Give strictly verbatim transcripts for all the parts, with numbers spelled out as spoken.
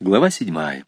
Глава седьмая.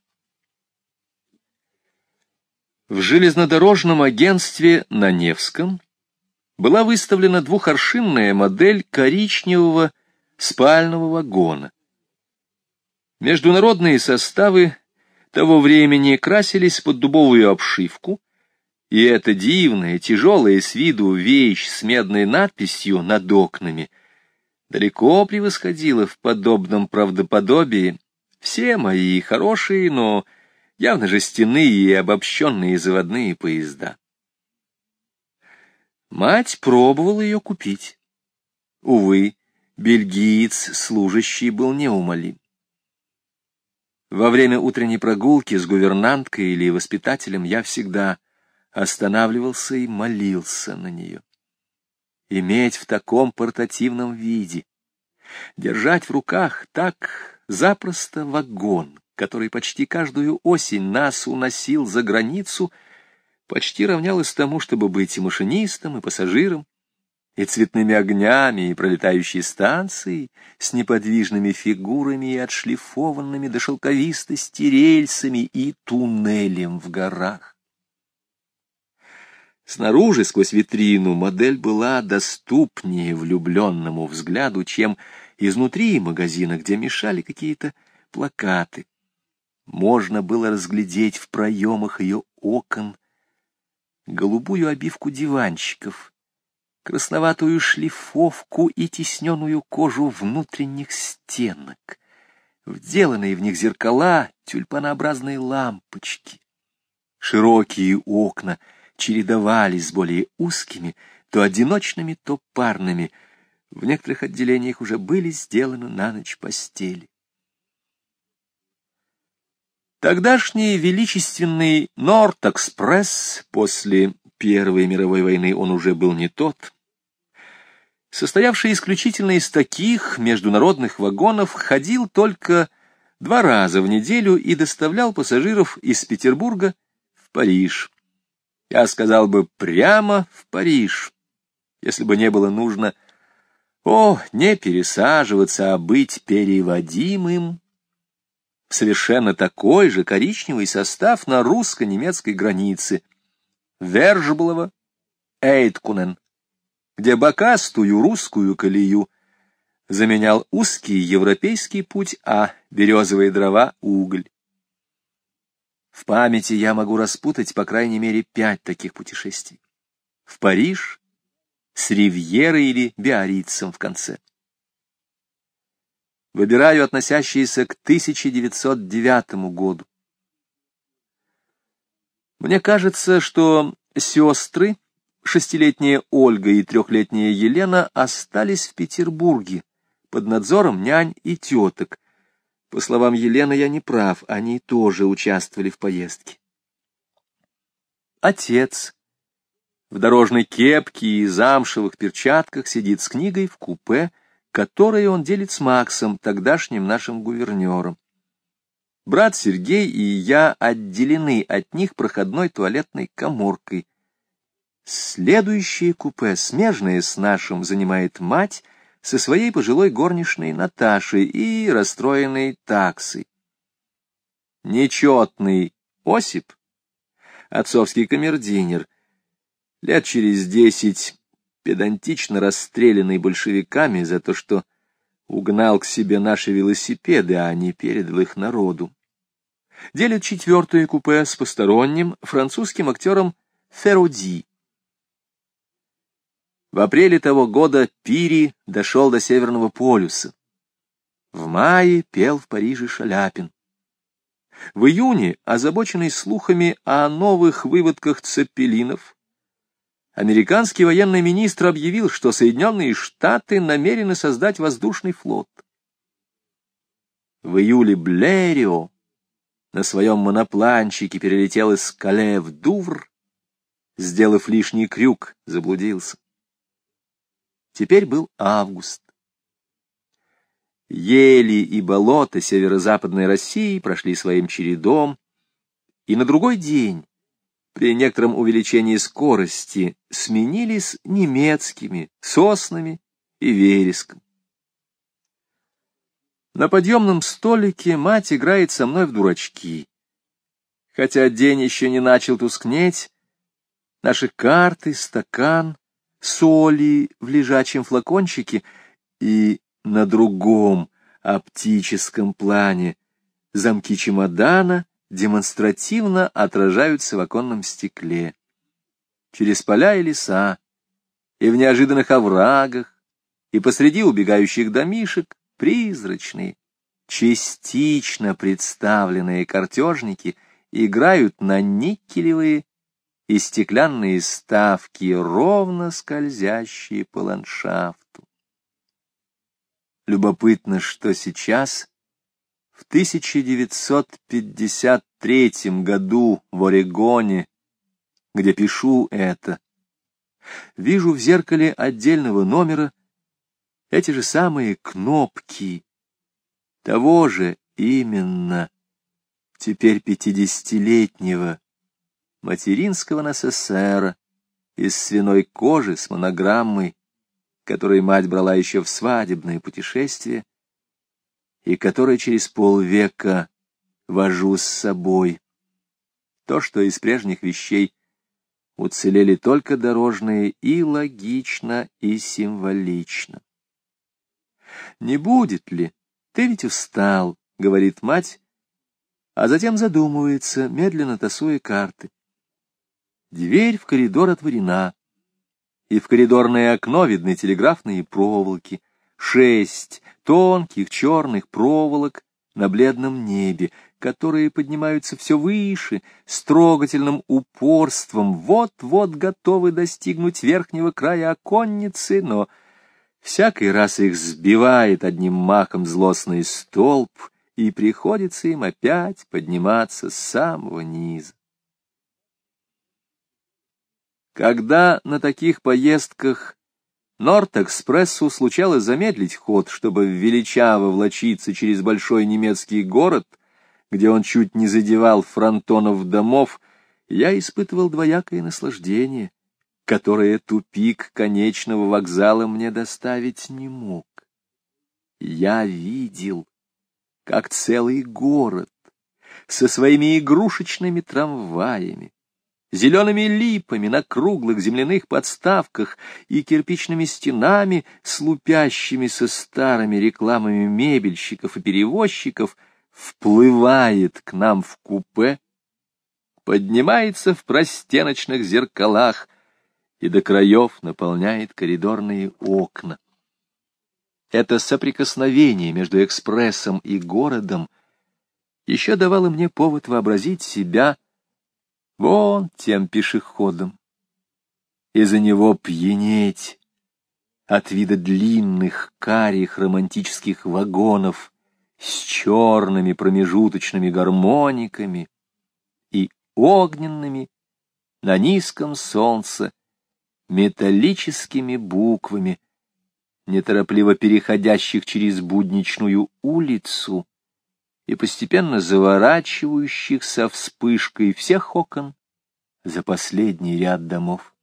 В железнодорожном агентстве на Невском была выставлена двухоршинная модель коричневого спального вагона. Международные составы того времени красились под дубовую обшивку, и эта дивная, тяжелая с виду вещь с медной надписью над окнами далеко превосходила в подобном правдоподобии все мои хорошие, но явно жестяные и обобщенные заводные поезда. Мать пробовала ее купить. Увы, бельгиец, служащий, был неумолим. Во время утренней прогулки с гувернанткой или воспитателем я всегда останавливался и молился на нее. Иметь в таком портативном виде, держать в руках так запросто вагон, который почти каждую осень нас уносил за границу, почти равнялось тому, чтобы быть и машинистом, и пассажиром, и цветными огнями, и пролетающей станцией с неподвижными фигурами и отшлифованными до шелковистости рельсами и туннелем в горах. Снаружи, сквозь витрину, модель была доступнее влюбленному взгляду, чем изнутри магазина, где мешали какие-то плакаты. Можно было разглядеть в проемах ее окон голубую обивку диванчиков, красноватую шлифовку и тисненую кожу внутренних стенок, вделанные в них зеркала, тюльпанообразные лампочки. Широкие окна чередовались с более узкими, то одиночными, то парными. В некоторых отделениях уже были сделаны на ночь постели. Тогдашний величественный Норд-экспресс, после Первой мировой войны он уже был не тот, состоявший исключительно из таких международных вагонов, ходил только два раза в неделю и доставлял пассажиров из Петербурга в Париж. Я сказал бы, прямо в Париж, если бы не было нужно, о, не пересаживаться, а быть переводимым в совершенно такой же коричневый состав на русско-немецкой границе Вержблова, Эйткунен, где бокастую русскую колею заменял узкий европейский путь, а березовые дрова — уголь. В памяти я могу распутать по крайней мере пять таких путешествий. В Париж, с Ривьерой или Биаррицем в конце. Выбираю относящиеся к тысяча девятьсот девятому году. Мне кажется, что сестры, шестилетняя Ольга и трехлетняя Елена, остались в Петербурге под надзором нянь и теток. По словам Елены, я не прав, они тоже участвовали в поездке. Отец в дорожной кепке и замшевых перчатках сидит с книгой в купе, которое он делит с Максом, тогдашним нашим гувернером. Брат Сергей и я отделены от них проходной туалетной каморкой. Следующее купе, смежное с нашим, занимает мать со своей пожилой горничной Наташей и расстроенной таксой. Нечетный Осип, отцовский камердинер, лет через десять, педантично расстрелянный большевиками за то, что угнал к себе наши велосипеды, а не передал их народу. Делит четвертое купе с посторонним французским актером Феруди. В апреле того года Пири дошел до Северного полюса. В мае пел в Париже Шаляпин. В июне, озабоченный слухами о новых выводках цеппелинов, американский военный министр объявил, что Соединенные Штаты намерены создать воздушный флот. В июле Блерио на своем монопланчике перелетел из Кале в Дувр, сделав лишний крюк, заблудился. Теперь был август. Ели и болота северо-западной России прошли своим чередом, и на другой день, при некотором увеличении скорости, сменились немецкими соснами и вереском. На подъемном столике мать играет со мной в дурачки. Хотя день еще не начал тускнеть, наши карты, стакан, соли в лежачем флакончике и на другом оптическом плане замки чемодана демонстративно отражаются в оконном стекле. Через поля и леса, и в неожиданных оврагах, и посреди убегающих домишек призрачные, частично представленные картежники играют на никелевые и стеклянные ставки, ровно скользящие по ландшафту. Любопытно, что сейчас, в тысяча девятьсот пятьдесят третьем году в Орегоне, где пишу это, вижу в зеркале отдельного номера эти же самые кнопки того же именно, теперь пятидесятилетнего, материнского НССРа из свиной кожи с монограммой, которую мать брала еще в свадебное путешествие, и которой через полвека вожу с собой. То, что из прежних вещей уцелели только дорожные, и логично, и символично. «Не будет ли? Ты ведь устал», — говорит мать, а затем задумывается, медленно тасуя карты. Дверь в коридор отворена, и в коридорное окно видны телеграфные проволоки, шесть тонких черных проволок на бледном небе, которые поднимаются все выше, с трогательным упорством, вот-вот готовы достигнуть верхнего края оконницы, но всякий раз их сбивает одним махом злостный столб, и приходится им опять подниматься с самого низа. Когда на таких поездках Норд-экспрессу случалось замедлить ход, чтобы величаво влочиться через большой немецкий город, где он чуть не задевал фронтонов домов, я испытывал двоякое наслаждение, которое тупик конечного вокзала мне доставить не мог. Я видел, как целый город со своими игрушечными трамваями, зелеными липами на круглых земляных подставках и кирпичными стенами, слупящимися старыми рекламами мебельщиков и перевозчиков, вплывает к нам в купе, поднимается в простеночных зеркалах и до краев наполняет коридорные окна. Это соприкосновение между экспрессом и городом еще давало мне повод вообразить себя вон тем пешеходом, и за него пьянеть от вида длинных карих романтических вагонов с черными промежуточными гармониками и огненными на низком солнце металлическими буквами, неторопливо переходящих через будничную улицу и постепенно заворачивающих со вспышкой всех окон за последний ряд домов.